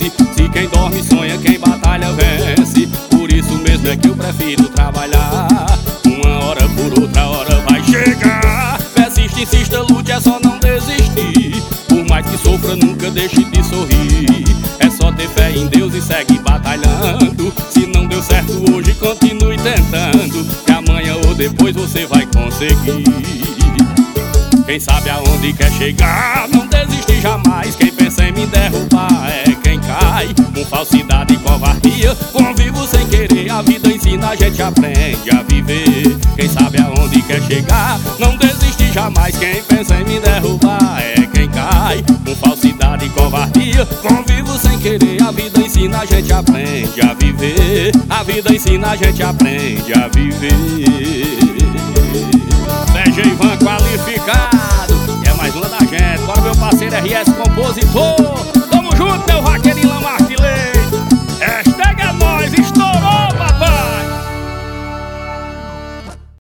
esquece. Se quem dorme sonha, quem batalha vence. Por isso mesmo é que eu prefiro trabalhar. Uma hora por outra hora vai chegar. Persiste, insista, lute, é só não desistir. Por mais que sofra, nunca deixe de sorrir. É só ter fé em Deus e segue batalhando. Se não deu certo hoje, continue tentando, que amanhã ou depois você vai conseguir. Quem sabe aonde quer chegar, não desiste jamais. Quem pensa em me derrubar é quem cai. Com falsidade e covardia, convivo sem querer. A vida ensina, a gente aprende a viver. Quem sabe aonde quer chegar, não desiste jamais. Quem pensa em me derrubar é quem cai. Com falsidade e covardia, convivo sem querer. A vida ensina, a gente aprende a viver. A vida ensina, a gente aprende a viver. Seja Ivan qualificado, é mais uma da gente. Bora, meu parceiro RS Compositor. Tamo junto, meu